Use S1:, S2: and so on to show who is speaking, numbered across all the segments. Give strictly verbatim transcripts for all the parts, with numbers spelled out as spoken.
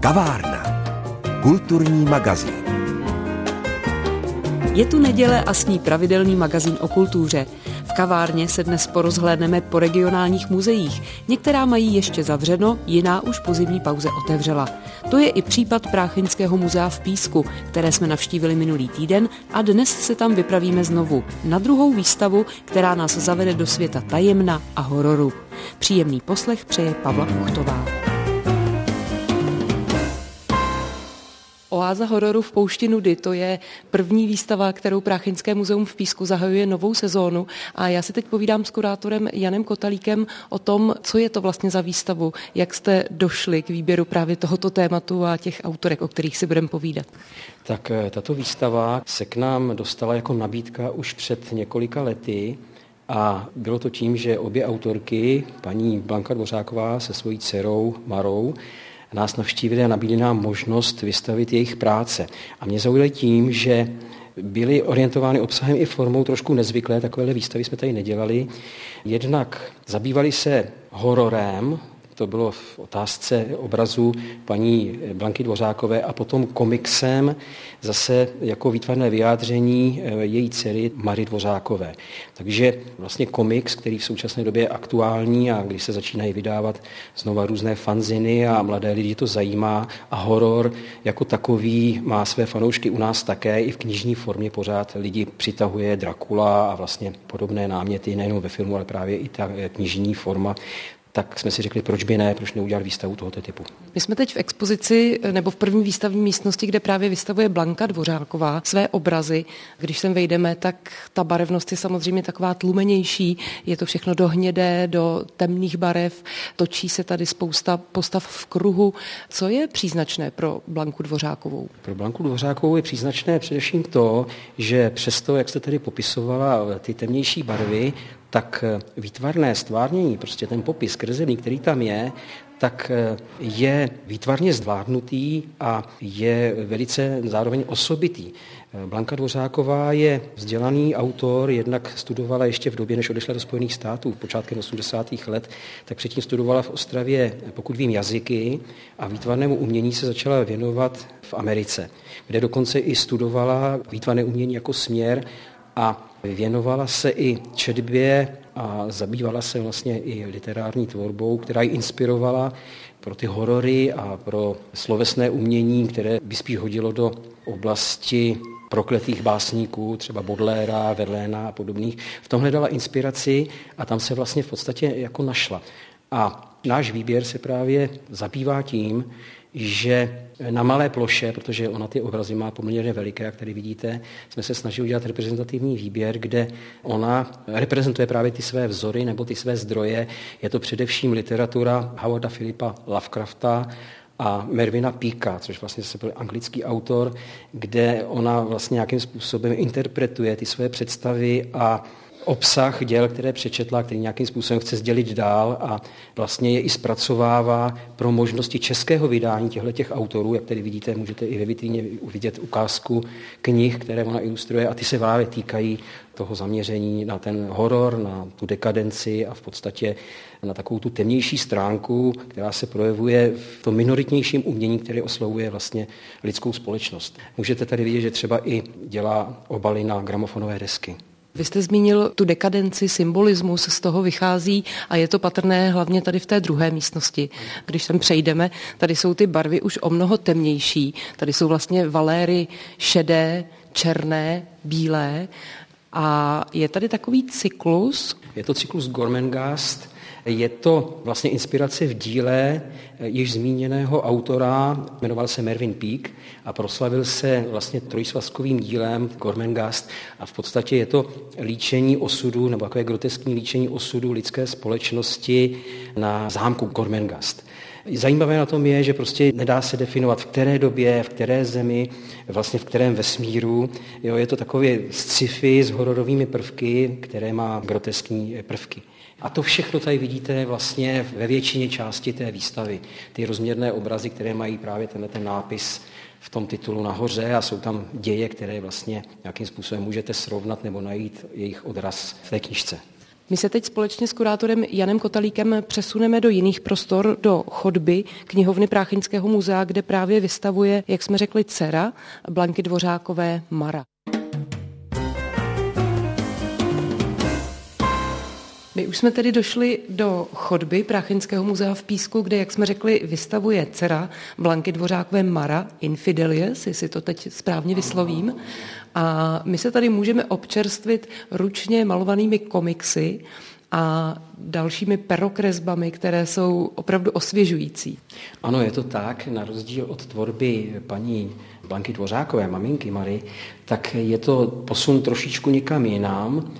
S1: Kavárna. Kulturní magazín.
S2: Je tu neděle a s ní pravidelný magazín o kultuře. V kavárně se dnes porozhlédneme po regionálních muzeích. Některá mají ještě zavřeno, jiná už po zimní pauze otevřela. To je i případ Prácheňského muzea v Písku, které jsme navštívili minulý týden a dnes se tam vypravíme znovu na druhou výstavu, která nás zavede do světa tajemna a hororu. Příjemný poslech přeje Pavla Kuchtová. Oáza hororu v poušti Nudy, to je první výstava, kterou Prácheňské muzeum v Písku zahajuje novou sezónu. A já si teď povídám s kurátorem Janem Kotalíkem o tom, co je to vlastně za výstavu, jak jste došli k výběru právě tohoto tématu a těch autorek, o kterých si budeme povídat.
S3: Tak tato výstava se k nám dostala jako nabídka už před několika lety. A bylo to tím, že obě autorky, paní Blanka Dvořáková se svojí dcerou Marou, nás navštívili a nabídli nám možnost vystavit jejich práce. A mě zaujali tím, že byly orientovány obsahem i formou trošku nezvyklé, takovéhle výstavy jsme tady nedělali. Jednak zabývali se hororem, to bylo v otázce obrazu paní Blanky Dvořákové, a potom komiksem zase jako výtvarné vyjádření její dcery Mary Dvořákové. Takže vlastně komiks, který v současné době je aktuální a když se začínají vydávat znova různé fanziny a mladé lidi to zajímá, a horor jako takový má své fanoušky u nás také, i v knižní formě pořád lidi přitahuje Dracula a vlastně podobné náměty, nejenom ve filmu, ale právě i ta knižní forma. Tak jsme si řekli, proč by ne, proč neudělat výstavu tohoto typu.
S2: My jsme teď v expozici nebo v první výstavní místnosti, kde právě vystavuje Blanka Dvořáková své obrazy. Když sem vejdeme, tak ta barevnost je samozřejmě taková tlumenější, je to všechno do hnědé, do temných barev, točí se tady spousta postav v kruhu. Co je příznačné pro Blanku Dvořákovou?
S3: Pro Blanku Dvořákovou je příznačné především to, že přesto, jak jste tady popisovala ty temnější barvy, tak výtvarné stvárnění, prostě ten popis kresebný, který tam je, tak je výtvarně zvládnutý a je velice zároveň osobitý. Blanka Dvořáková je vzdělaný autor, jednak studovala ještě v době, než odešla do Spojených států, počátkem osmdesátých let, tak předtím studovala v Ostravě, pokud vím, jazyky, a výtvarnému umění se začala věnovat v Americe, kde dokonce i studovala výtvarné umění jako směr a věnovala se i četbě a zabývala se vlastně i literární tvorbou, která ji inspirovala pro ty horory a pro slovesné umění, které by spíš hodilo do oblasti prokletých básníků, třeba Baudelaira, Verlaina a podobných. V tom hledala inspiraci a tam se vlastně v podstatě jako našla. A náš výběr se právě zabývá tím, že na malé ploše, protože ona ty obrazy má poměrně veliké, jak tady vidíte, jsme se snažili udělat reprezentativní výběr, kde ona reprezentuje právě ty své vzory nebo ty své zdroje. Je to především literatura Howarda Philippa Lovecrafta a Mervyna Peaka, což vlastně se byl anglický autor, kde ona vlastně nějakým způsobem interpretuje ty své představy a obsah děl, které přečetla, který nějakým způsobem chce sdělit dál, a vlastně je i zpracovává pro možnosti českého vydání těchto autorů. Jak tady vidíte, můžete i ve vitríně uvidět ukázku knih, které ona ilustruje, a ty se právě týkají toho zaměření na ten horor, na tu dekadenci a v podstatě na takovou tu temnější stránku, která se projevuje v tom minoritnějším umění, které oslovuje vlastně lidskou společnost. Můžete tady vidět, že třeba i dělá obaly na gramofonové desky.
S2: Vy jste zmínil tu dekadenci, symbolismus, z toho vychází a je to patrné hlavně tady v té druhé místnosti. Když tam přejdeme, tady jsou ty barvy už o mnoho temnější. Tady jsou vlastně valéry šedé, černé, bílé a je tady takový cyklus.
S3: Je to cyklus Gormenghast. Je to vlastně inspirace v díle již zmíněného autora, jmenoval se Mervyn Peake a proslavil se vlastně trojsvazkovým dílem Gormenghast, a v podstatě je to líčení osudu, nebo takové groteskní líčení osudu lidské společnosti na zámku Gormenghast. Zajímavé na tom je, že prostě nedá se definovat, v které době, v které zemi, vlastně v kterém vesmíru. Jo, je to takové sci-fi s hororovými prvky, které má groteskní prvky. A to všechno tady vidíte vlastně ve většině části té výstavy. Ty rozměrné obrazy, které mají právě tenhle ten nápis v tom titulu nahoře, a jsou tam děje, které vlastně nějakým způsobem můžete srovnat nebo najít jejich odraz v té knížce.
S2: My se teď společně s kurátorem Janem Kotalíkem přesuneme do jiných prostor, do chodby knihovny Prácheňského muzea, kde právě vystavuje, jak jsme řekli, dcera Blanky Dvořákové Mara. My už jsme tedy došli do chodby Prácheňského muzea v Písku, kde, jak jsme řekli, vystavuje dcera Blanky Dvořákové Mara Infidelies, jestli to teď správně vyslovím. A my se tady můžeme občerstvit ručně malovanými komiksy a dalšími perokresbami, které jsou opravdu osvěžující.
S3: Ano, je to tak. Na rozdíl od tvorby paní Blanky Dvořákové, maminky Mary, tak je to posun trošičku někam jinam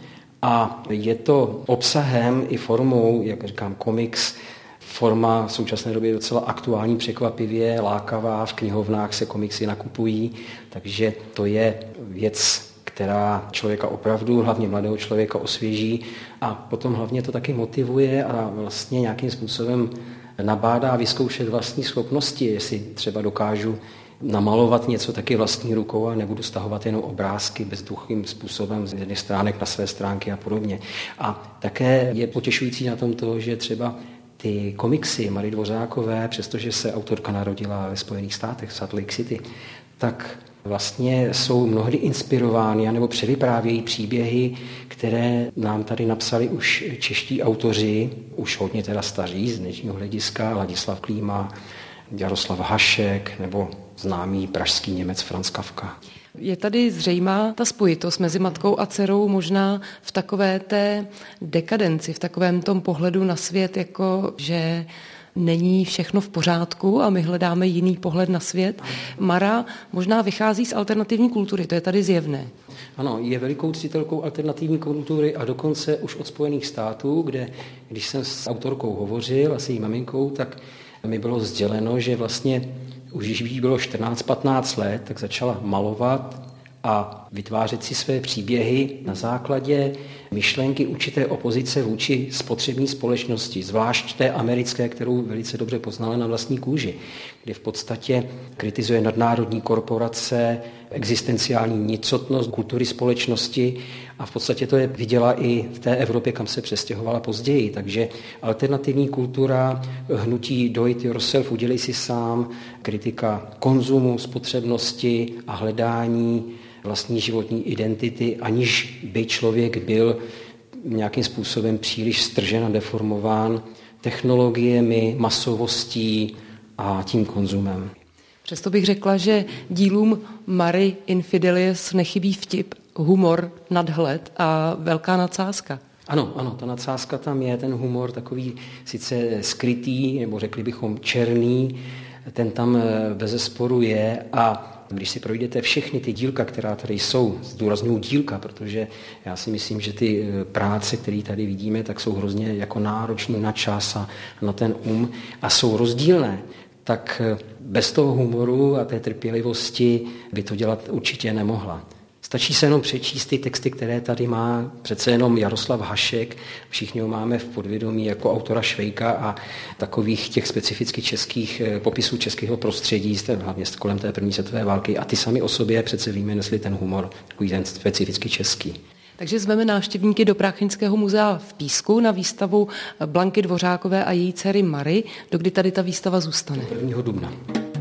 S3: a je to obsahem i formou, jak říkám, komiks. Forma v současné době je docela aktuální, překvapivě, lákavá, v knihovnách se komiksy nakupují, takže to je věc, která člověka opravdu, hlavně mladého člověka, osvěží a potom hlavně to taky motivuje a vlastně nějakým způsobem nabádá vyzkoušet vlastní schopnosti, jestli třeba dokážu namalovat něco taky vlastní rukou a nebudu stahovat jenom obrázky bezduchým způsobem z jedných stránek na své stránky a podobně. A také je potěšující na tom to, že třeba ty komiksy Mary Dvořákové, přestože se autorka narodila ve Spojených státech, v Salt Lake City, tak vlastně jsou mnohdy inspirovány nebo převyprávějí příběhy, které nám tady napsali už čeští autoři, už hodně teda staří z dnešního hlediska, Ladislav Klíma, Jaroslav Hašek nebo známý pražský Němec Franz Kafka.
S2: Je tady zřejmá ta spojitost mezi matkou a dcerou možná v takové té dekadenci, v takovém tom pohledu na svět, jako že není všechno v pořádku a my hledáme jiný pohled na svět. Mara možná vychází z alternativní kultury, to je tady zjevné.
S3: Ano, je velikou ctitelkou alternativní kultury a dokonce už od Spojených států, kde když jsem s autorkou hovořil a s její maminkou, tak mi bylo sděleno, že vlastně už jí bylo čtrnáct patnáct let, tak začala malovat a vytvářet si své příběhy na základě myšlenky určité opozice vůči spotřební společnosti, zvlášť té americké, kterou velice dobře poznala na vlastní kůži, kdy v podstatě kritizuje nadnárodní korporace, existenciální nicotnost kultury společnosti a v podstatě to je viděla i v té Evropě, kam se přestěhovala později. Takže alternativní kultura, hnutí do it yourself, udělej si sám, kritika konzumu, spotřebnosti a hledání vlastní životní identity, aniž by člověk byl nějakým způsobem příliš stržen a deformován technologiemi, masovostí a tím konzumem.
S2: Přesto bych řekla, že dílům Mary Infidelies nechybí vtip, humor, nadhled a velká nadsázka.
S3: Ano, ano, ta nadsázka tam je, ten humor takový sice skrytý, nebo řekli bychom černý, ten tam bezesporu je a když si projdete všechny ty dílka, která tady jsou, zdůrazňuji dílka, protože já si myslím, že ty práce, které tady vidíme, tak jsou hrozně jako náročné na čas a na ten um a jsou rozdílné, tak bez toho humoru a té trpělivosti by to dělat určitě nemohla. Stačí se jenom přečíst ty texty, které tady má přece jenom Jaroslav Hašek. Všichni ho máme v podvědomí jako autora Švejka a takových těch specificky českých popisů českého prostředí, hlavně kolem té první světové války. A ty sami o sobě přece víme, nesli ten humor, takový ten specificky český.
S2: Takže zveme návštěvníky do Prácheňského muzea v Písku na výstavu Blanky Dvořákové a její dcery Mary. Dokdy tady ta výstava zůstane?
S3: prvního dubna.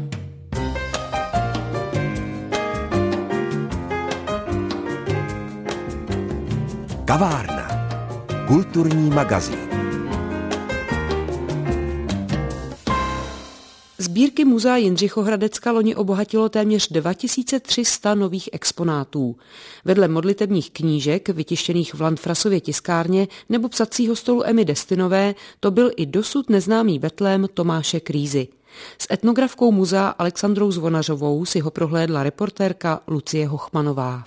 S1: Kavárna. Kulturní magazín.
S2: Sbírky muzea Jindřichohradecka loni obohatilo téměř dva tisíce tři sta nových exponátů. Vedle modlitebních knížek, vytištěných v Landfrasově tiskárně nebo psacího stolu Emmy Destinové, to byl i dosud neznámý betlém Tomáše Krýzy. S etnografkou muzea Alexandrou Zvonařovou si ho prohlédla reportérka Lucie Hochmanová.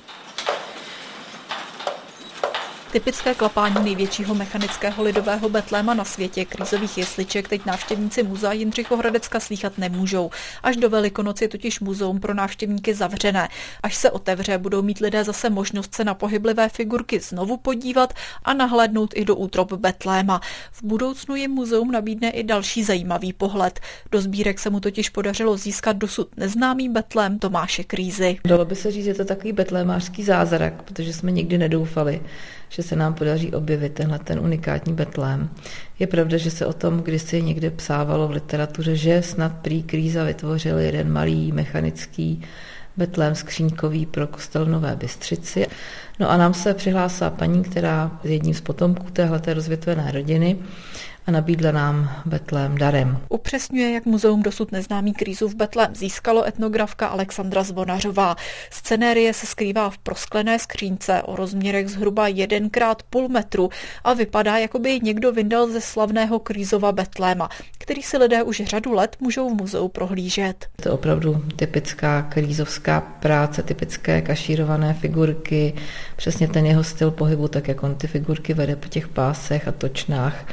S4: Typické klapání největšího mechanického lidového betléma na světě, Krýzových jesliček, teď návštěvníci muzea Jindřichohradecka slýchat nemůžou. Až do Velikonoc je totiž muzeum pro návštěvníky zavřené. Až se otevře, budou mít lidé zase možnost se na pohyblivé figurky znovu podívat a nahlédnout i do útrop betléma. V budoucnu jim muzeum nabídne i další zajímavý pohled. Do sbírek se mu totiž podařilo získat dosud neznámý betlém Tomáše Krýzy.
S5: Dalo by se říct, že to takový betlémářský zázrak, protože jsme nikdy nedoufali, že že se nám podaří objevit tenhle ten unikátní betlém. Je pravda, že se o tom kdysi někde psávalo v literatuře, že snad prý Krýza vytvořil jeden malý mechanický betlém skříňkový pro kostel v Nové Bystřici. No a nám se přihlásila paní, která je jedním z potomků téhleté rozvětvené rodiny a nabídla nám betlém darem.
S4: Upřesňuje, jak muzeum dosud neznámý Krýzův betlém získalo etnografka Alexandra Zvonařová. Scenérie se skrývá v prosklené skřínce o rozměrech zhruba jeden krát půl metru a vypadá, jako by ji někdo vyndal ze slavného Krýzova betléma, který si lidé už řadu let můžou v muzeu prohlížet.
S5: To je opravdu typická krýzovská práce, typické kašírované figurky, přesně ten jeho styl pohybu, tak jak on ty figurky vede po těch pásech a točnách.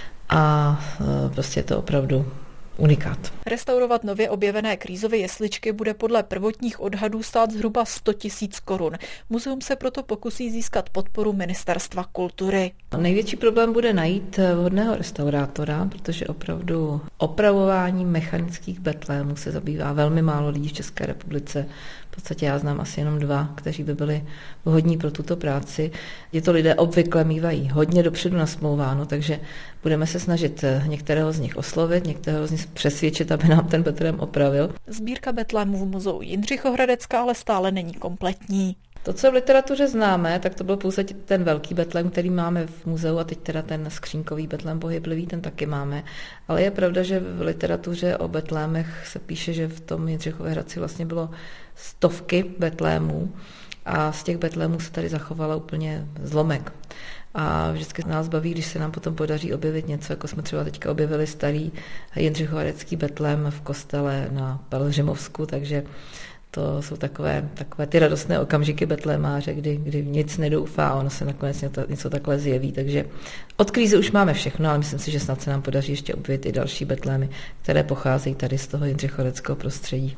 S5: A prostě je to opravdu unikát.
S4: Restaurovat nově objevené Krýzovy jesličky bude podle prvotních odhadů stát zhruba sto tisíc korun. Muzeum se proto pokusí získat podporu Ministerstva kultury.
S5: Největší problém bude najít vhodného restaurátora, protože opravdu opravováním mechanických betlémů se zabývá velmi málo lidí v České republice. V podstatě já znám asi jenom dva, kteří by byli vhodní pro tuto práci. Tyto lidé obvykle mívají hodně dopředu nasmlouváno, takže budeme se snažit některého z nich oslovit, některého z nich přesvědčit, aby nám ten betlém opravil.
S4: Sbírka betlémů v muzeu Jindřichohradecka ale stále není kompletní.
S5: To, co v literatuře známe, tak to byl pouze ten velký betlém, který máme v muzeu, a teď teda ten skřínkový betlém pohyblivý, ten taky máme. Ale je pravda, že v literatuře o betlémech se píše, že v tom Jindřichově Hradci vlastně bylo stovky betlémů a z těch betlémů se tady zachovala úplně zlomek. A vždycky nás baví, když se nám potom podaří objevit něco, jako jsme třeba teďka objevili starý jindřichohradecký betlém v kostele na Pelhřimovsku, takže to jsou takové, takové ty radostné okamžiky betlémáře, kdy, kdy nic nedoufá a ono se nakonec něco, něco takhle zjeví. Takže od Krýzy už máme všechno, ale myslím si, že snad se nám podaří ještě objevit i další betlémy, které pocházejí tady z toho jindřichohradeckého prostředí.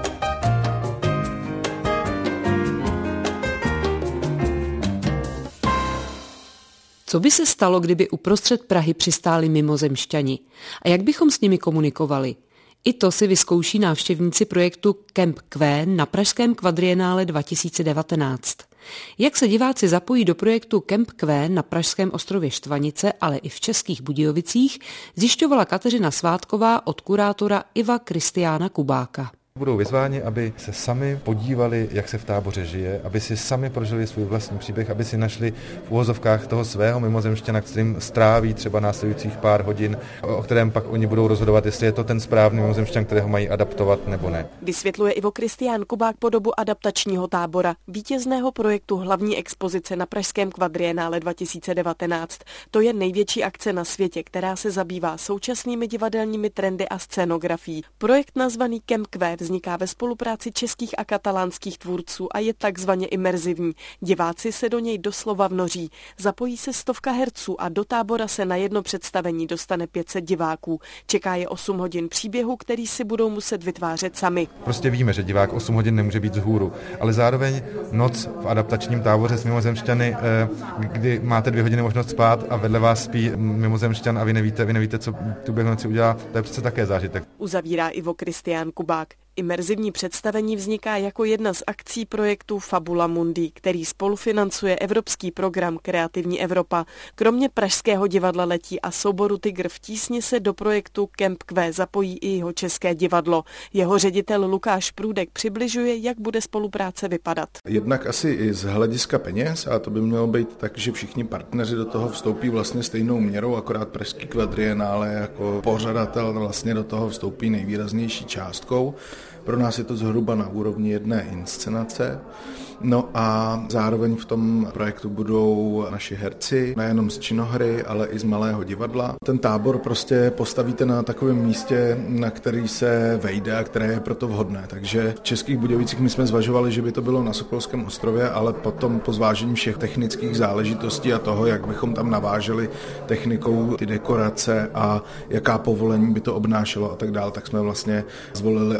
S2: Co by se stalo, kdyby uprostřed Prahy přistáli mimozemšťani? A jak bychom s nimi komunikovali? I to si vyzkouší návštěvníci projektu Camp Q na pražském kvadrienále dva tisíce devatenáct. Jak se diváci zapojí do projektu Camp Q na pražském ostrově Štvanice, ale i v Českých Budějovicích, zjišťovala Kateřina Svátková od kurátora Iva Kristiána Kubáka.
S6: Budou vyzváni, aby se sami podívali, jak se v táboře žije, aby si sami prožili svůj vlastní příběh, aby si našli v uvozovkách toho svého mimozemšťana, kterým stráví třeba následujících pár hodin, o kterém pak oni budou rozhodovat, jestli je to ten správný mimozemšťan, kterého mají adaptovat nebo ne.
S7: Vysvětluje Ivo Kristián Kubák podobu adaptačního tábora, vítězného projektu hlavní expozice na pražském kvadrienále dva tisíce devatenáct. To je největší akce na světě, která se zabývá současnými divadelními trendy a scénografií. Projekt nazvaný Camp Q vzniká ve spolupráci českých a katalánských tvůrců a je takzvaně imerzivní. Diváci se do něj doslova vnoří. Zapojí se stovka herců a do tábora se na jedno představení dostane pět set diváků. Čeká je osm hodin příběhu, který si budou muset vytvářet sami.
S6: Prostě víme, že divák osm hodin nemůže být vzhůru, ale zároveň noc v adaptačním táboře s mimozemšťany, kdy máte dvě hodiny možnost spát a vedle vás spí mimozemšťan a vy nevíte, vy nevíte, co tu během noci udělá, to je přece také zážitek.
S7: Uzavírá Ivo Kristián Kubák. Imerzivní představení vzniká jako jedna z akcí projektu Fabula Mundi, který spolufinancuje evropský program Kreativní Evropa. Kromě Pražského divadla Letí a souboru Tygr v tísni se do projektu Camp Q zapojí i jeho české divadlo. Jeho ředitel Lukáš Průdek přibližuje, jak bude spolupráce vypadat.
S8: Jednak asi i z hlediska peněz, a to by mělo být tak, že všichni partneři do toho vstoupí vlastně stejnou měrou, akorát Pražský kvadrienále jako pořadatel vlastně do toho vstoupí nejvýraznější částkou. Pro nás je to zhruba na úrovni jedné inscenace. No a zároveň v tom projektu budou naši herci, nejenom z činohry, ale i z malého divadla. Ten tábor prostě postavíte na takovém místě, na který se vejde a které je proto vhodné. Takže v Českých Budějovicích my jsme zvažovali, že by to bylo na Sokolském ostrově, ale potom po zvážení všech technických záležitostí a toho, jak bychom tam naváželi technikou ty dekorace a jaká povolení by to obnášelo a tak dále, tak jsme vlastně zvolili alternativu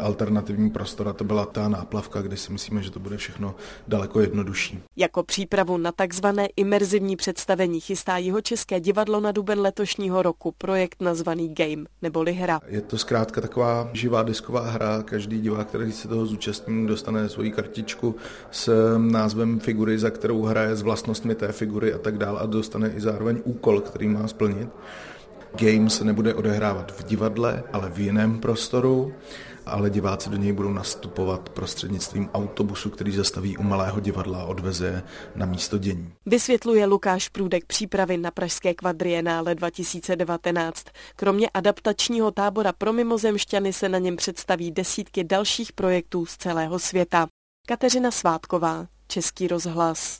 S8: kreativní prostor a to byla ta náplavka, kde si myslíme, že to bude všechno daleko jednodušší.
S7: Jako přípravu na takzvané imerzivní představení chystá Jihočeské divadlo na duben letošního roku projekt nazvaný Game, neboli hra.
S8: Je to zkrátka taková živá disková hra, každý divák, který se toho zúčastní, dostane svoji kartičku s názvem figury, za kterou hraje, s vlastnostmi té figury a tak dále a dostane i zároveň úkol, který má splnit. Game se nebude odehrávat v divadle, ale v jiném prostoru, ale diváci do něj budou nastupovat prostřednictvím autobusu, který zastaví u malého divadla a odveze na místo dění.
S7: Vysvětluje Lukáš Průdek přípravy na pražské kvadrienále dva tisíce devatenáct. Kromě adaptačního tábora pro mimozemšťany se na něm představí desítky dalších projektů z celého světa. Kateřina Svátková, Český rozhlas.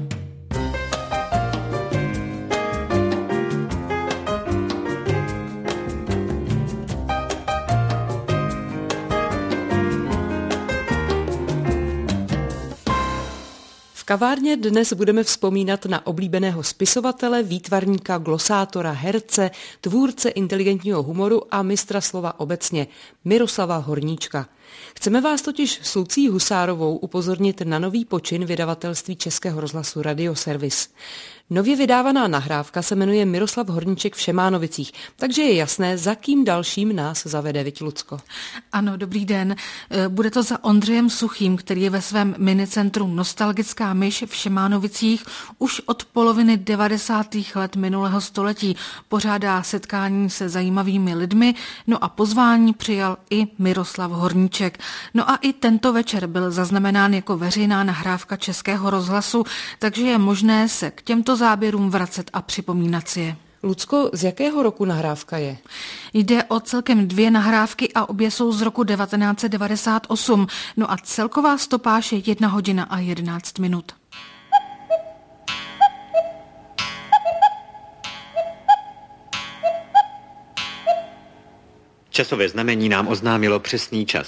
S2: V kavárně dnes budeme vzpomínat na oblíbeného spisovatele, výtvarníka, glosátora, herce, tvůrce inteligentního humoru a mistra slova obecně, Miroslava Horníčka. Chceme vás totiž s Lucí Husárovou upozornit na nový počin vydavatelství Českého rozhlasu Radioservis. Nově vydávaná nahrávka se jmenuje Miroslav Horníček v Šemánovicích, takže je jasné, za kým dalším nás zavede, viď, Lucko?
S9: Ano, dobrý den. Bude to za Ondřejem Suchým, který je ve svém minicentru Nostalgická myš v Šemánovicích už od poloviny devadesátých let minulého století. Pořádá setkání se zajímavými lidmi, no a pozvání přijal i Miroslav Horníček. No a i tento večer byl zaznamenán jako veřejná nahrávka Českého rozhlasu, takže je možné se k těmto záběrům vracet a připomínat si je.
S2: Lucko, z jakého roku nahrávka je?
S9: Jde o celkem dvě nahrávky a obě jsou z roku devatenáct set devadesát osm. No a celková stopáž je jedna hodina a jedenáct minut.
S10: Časové znamení nám oznámilo přesný čas.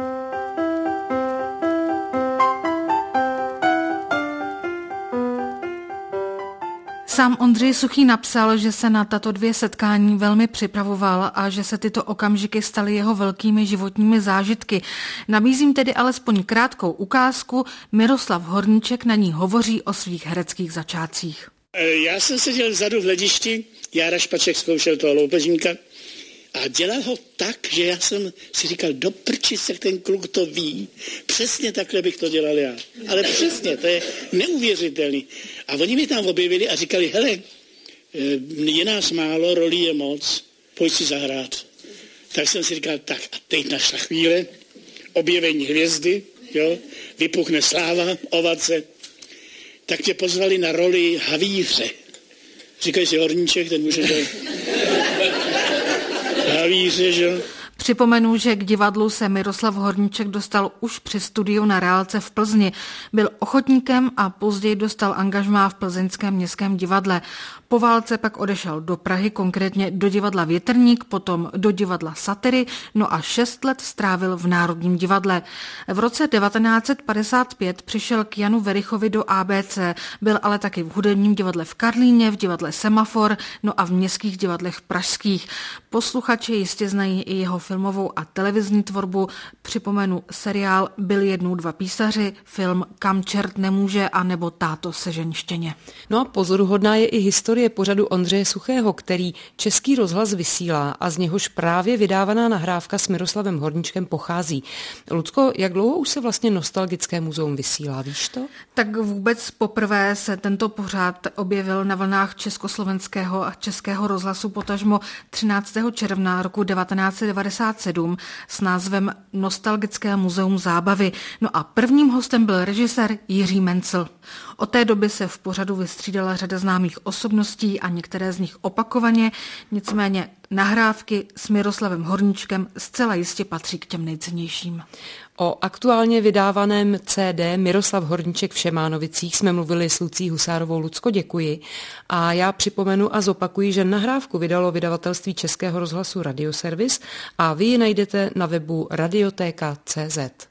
S9: Sám Ondřej Suchý napsal, že se na tato dvě setkání velmi připravoval a že se tyto okamžiky staly jeho velkými životními zážitky. Nabízím tedy alespoň krátkou ukázku. Miroslav Horníček na ní hovoří o svých hereckých začátcích.
S11: Já jsem seděl vzadu v hledišti, Jára Špaček zkoušel toho loupežníka a dělal ho tak, že já jsem si říkal, do prčice, ten kluk to ví. Přesně takhle bych to dělal já. Ale přesně, to je neuvěřitelný. A oni mi tam objevili a říkali, hele, je nás málo, rolí je moc, pojď si zahrát. Tak jsem si říkal, tak a teď našla chvíle, objevení hvězdy, jo, vypuchne sláva, ovace. Tak tě pozvali na roli havíře. Říkají si Horníček, ten může dělat havíře, že jo.
S9: Připomenu, že k divadlu se Miroslav Horníček dostal už při studiu na reálce v Plzni. Byl ochotníkem a později dostal angažmá v Plzeňském městském divadle. Po válce pak odešel do Prahy, konkrétně do divadla Větrník, potom do divadla Satyry, no a šest let strávil v Národním divadle. V roce devatenáct set padesát pět přišel k Janu Verichovi do A B C, byl ale taky v hudebním divadle v Karlíně, v divadle Semafor, no a v městských divadlech pražských. Posluchači jistě znají i jeho filmovou a televizní tvorbu. Připomenu seriál Byli jednou dva písaři, film Kam čert nemůže a nebo Táto sežeň štěně.
S2: No a pozoruhodná je i historie pořadu Ondřeje Suchého, který Český rozhlas vysílá a z něhož právě vydávaná nahrávka s Miroslavem Horníčkem pochází. Lucko, jak dlouho už se vlastně Nostalgické muzeum vysílá, víš to?
S9: Tak vůbec poprvé se tento pořad objevil na vlnách Československého a Českého rozhlasu potažmo třináctého června roku devatenáct set devadesát sedm s názvem Nostalgické muzeum zábavy. No a prvním hostem byl režisér Jiří Mencl. Od té doby se v pořadu vystřídala řada známých osobností a některé z nich opakovaně, nicméně nahrávky s Miroslavem Horníčkem zcela jistě patří k těm nejcennějším.
S2: O aktuálně vydávaném C D Miroslav Horníček v Šemánovicích jsme mluvili s Lucí Husárovou. Lucko, děkuji. A já připomenu a zopakuji, že nahrávku vydalo vydavatelství Českého rozhlasu Radioservis a vy ji najdete na webu radioteka tečka cé zet.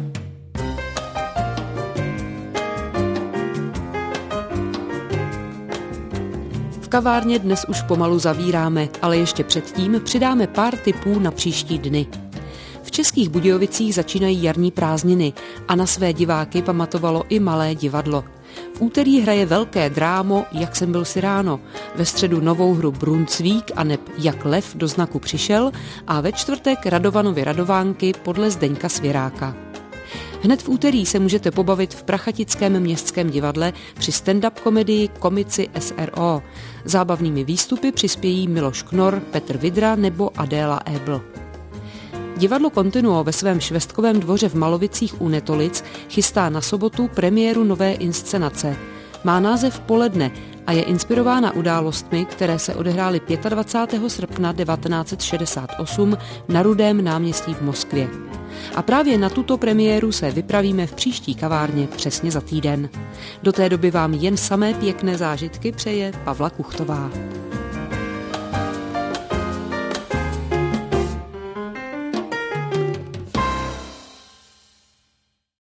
S2: V kavárně dnes už pomalu zavíráme, ale ještě předtím přidáme pár tipů na příští dny. V Českých Budějovicích začínají jarní prázdniny a na své diváky pamatovalo i malé divadlo. V úterý hraje velké drámo Jak jsem byl si ráno, ve středu novou hru Bruncvík a neb Jak lev do znaku přišel a ve čtvrtek Radovanovy Radovánky podle Zdeňka Svěráka. Hned v úterý se můžete pobavit v Prachatickém městském divadle při stand-up komedii Komici S R O. Zábavnými výstupy přispějí Miloš Knor, Petr Vidra nebo Adéla Ebl. Divadlo Continuo ve svém švestkovém dvoře v Malovicích u Netolic chystá na sobotu premiéru nové inscenace. Má název Poledne a je inspirována událostmi, které se odehrály dvacátého pátého srpna devatenáct set šedesát osm na Rudém náměstí v Moskvě. A právě na tuto premiéru se vypravíme v příští kavárně přesně za týden. Do té doby vám jen samé pěkné zážitky přeje Pavla Kuchtová.